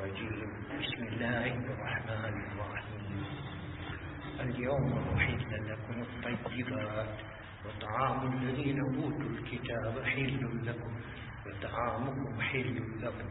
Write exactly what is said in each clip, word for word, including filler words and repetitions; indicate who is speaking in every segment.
Speaker 1: الرجيم بسم الله الرحمن الرحيم اليوم أحل لكم الطيبات وطعام الذين أوتوا الكتاب حل لكم وطعامكم حل لكم.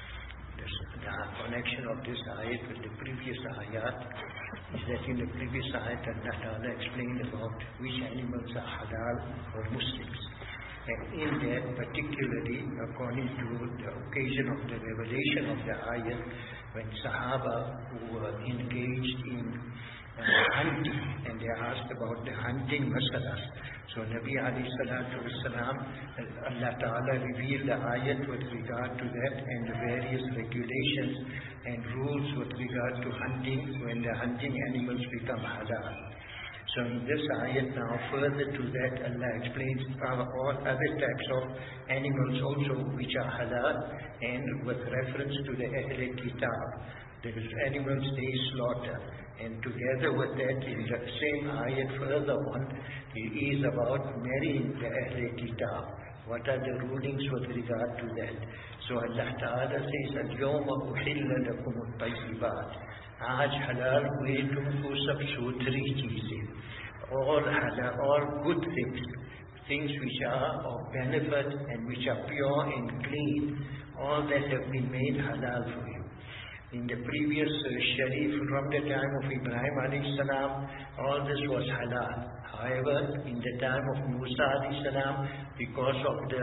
Speaker 1: The connection of this ayat with the previous ayat is that in the previous ayat Allah Ta'ala explained about which animals are halal for Muslims. And in that, particularly according to the occasion of the revelation of the ayat, when Sahaba who were engaged in uh, hunting, and they asked about the hunting masalas. So Nabi alayhi salatu wasalam, Allah Ta'ala revealed the ayat with regard to that and the various regulations and rules with regard to hunting when the hunting animals become halal. So in this ayat now, further to that, Allah explains all other types of animals also which are halal, and with reference to the Ahl Kitab, the animals they slaughter. And together with that, in the same ayat further on, it is about marrying the Ahl Kitab. What are the rulings with regard to that? So Allah Ta'ala says, Al-Yawma uhilla lakum al-tayyibat. Aaj halal hue tumko sab sutri cheezein. All halal, all good things, things which are of benefit and which are pure and clean, all that have been made halal for you. In the previous uh, Sharif, from the time of Ibrahim alayhi salam, all this was halal. However, in the time of Musa alayhi salam, because of the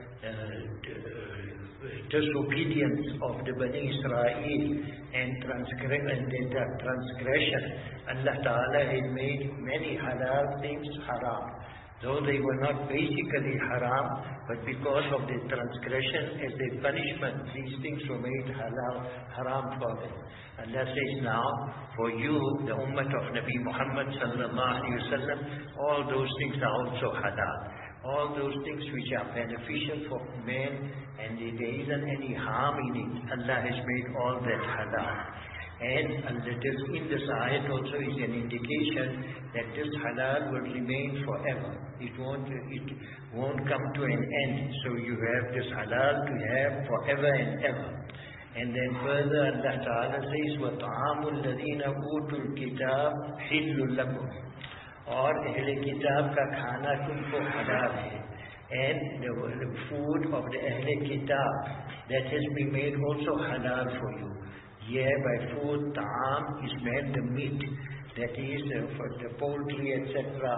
Speaker 1: uh, disobedience of the Bani Israel and transgression, and the transgression, Allah Ta'ala had made many halal things haram. Though they were not basically haram, but because of the transgression, as a punishment, these things were made halal, haram for them. Allah says now, for you, the ummah of Nabi Muhammad sallallahu alaihi wasallam, all those things are also halal. All those things which are beneficial for man, and there isn't any harm in it, Allah has made all that halal. And, and that is in this ayat also is an indication that this halal will remain forever. It won't, it won't come to an end. So you have this halal to have forever and ever. And then further Allah Ta'ala says, وَطَعَامُ الَّذِينَ أُوتُوا الْكِتَابَ حِلٌّ لَكُمْ. और अहले किताब का खाना तुमको हलाल है. And the, the food of the Ahl Kitab that has been made also halal for you. Here by food, ta'am is meant the meat, that is uh, for the poultry, et cetera,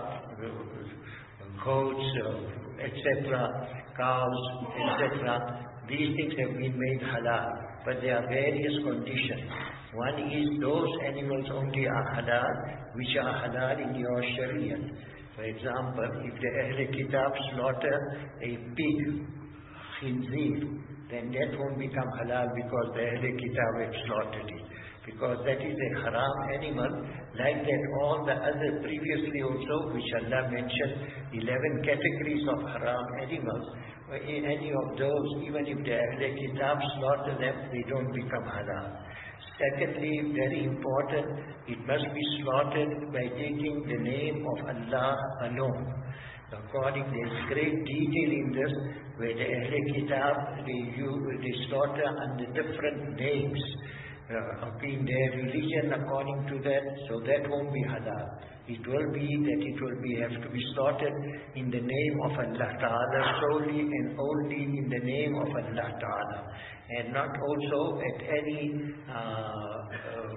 Speaker 1: goats, uh, et cetera, cows, et cetera. These things have been made halal, but there are various conditions. One is those animals only are halal, which are halal in your Sharia. For example, if the Ahl Kitab slaughter a pig, khinzir, then that won't become halal because the Ahl Kitab had slaughtered it. Because that is a haram animal, like that all the other previously also, which Allah mentioned, eleven categories of haram animals, in any of those, even if the Ahl Kitab slaughter them, they don't become halal. Secondly, very important, it must be slaughtered by taking the name of Allah alone. According, there is great detail in this, where the Ahl Kitab, they, they slaughter under different names. Uh, in their religion according to that, so that won't be halal. It will be that it will be have to be slaughtered in the name of Allah Ta'ala, solely and only in the name of Allah Ta'ala, and not also at any uh, uh,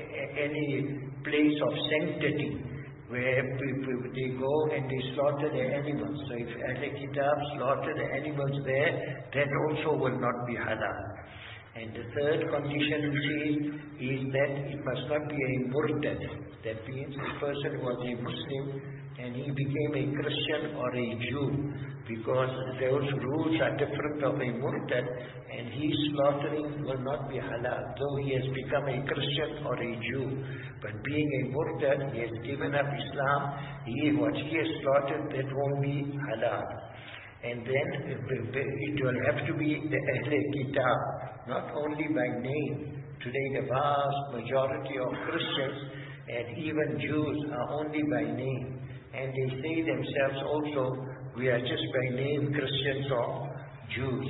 Speaker 1: any place of sanctity where people, they go and they slaughter the animals. So if Ahl Kitab slaughter the animals there, that also will not be halal. And the third condition which is, is that it must not be a murtad. That means a person was a Muslim and he became a Christian or a Jew, because those rules are different of a murtad, and his slaughtering will not be halal, though he has become a Christian or a Jew. But being a murtad, he has given up Islam, he, what he has slaughtered, that won't be halal. And then it will have to be the Ahl Kitab, not only by name. Today the vast majority of Christians and even Jews are only by name. And they say themselves also, we are just by name Christians or Jews.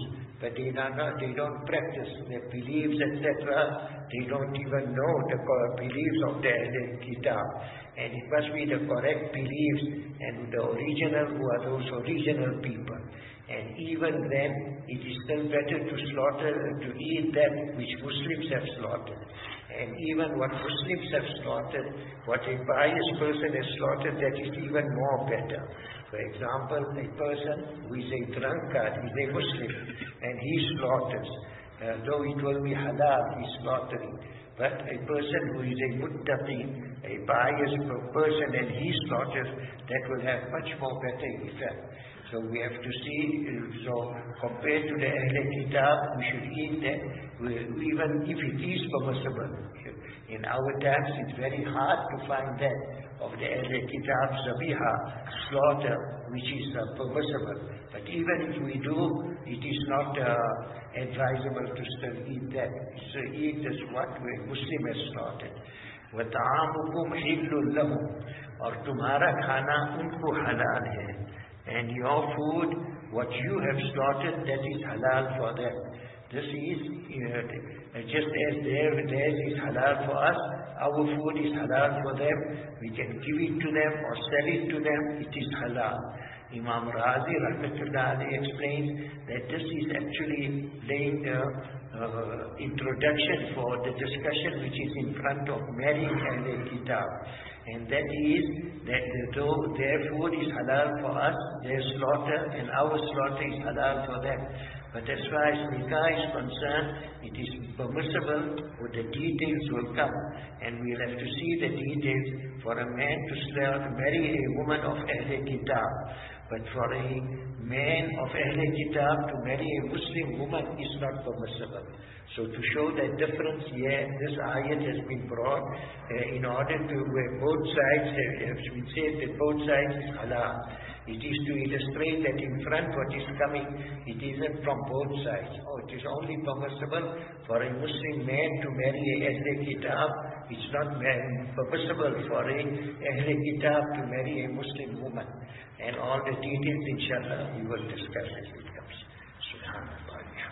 Speaker 1: but they, are not, they don't practice their beliefs, et cetera. They don't even know the beliefs of the Ahlul Kitab. And it must be the correct beliefs and the original, who are those original people. And even then, it is still better to slaughter, to eat that which Muslims have slaughtered. And even what Muslims have slaughtered, what a pious person has slaughtered, that is even more better. For example, a person who is a drunkard is a Muslim, and he slaughters. Uh, though it will be halal, he is slaughtering. But a person who is a muttaqi, a pious person, and he slaughters, that will have much more better effect. So we have to see, so compared to the Ahlul Kitab, we should eat that, even if it is permissible. In our times, it's very hard to find that of the Ahlul Kitab Zabiha, slaughter, which is uh, permissible. But even if we do, it is not uh, advisable to still eat that. So eat is what a Muslim has slaughtered. وَتَعَامُكُمْ حِلٌّ لَهُمْ, और तुम्हारा खाना उनको halal है. And your food, what you have slaughtered, that is halal for them. This is, uh, just as their, theirs is halal for us, our food is halal for them. We can give it to them or sell it to them, it is halal. Imam Razi Rahmatullah explains that this is actually laying the uh, introduction for the discussion which is in front of marrying Ahlul Kitab. And that is that though their food is halal for us, their slaughter and our slaughter is halal for them. But as far as nikah is concerned, it is permissible, or the details will come. And we'll have to see the details for a man to slaughter, marry a woman of Ahlul Kitab. But for a man of Ahlul Kitab to marry a Muslim woman is not permissible. So to show that difference, yeah, this ayat has been brought uh, in order to, where both sides have, have been said that both sides is halal. It is to illustrate that in front what is coming, it isn't from both sides. Oh, it is only permissible for a Muslim man to marry a Ahlul Kitab. It's not permissible for a Ahlul Kitab to marry a Muslim woman. And all the details, inshallah, we will discuss as it comes. Subhanallah.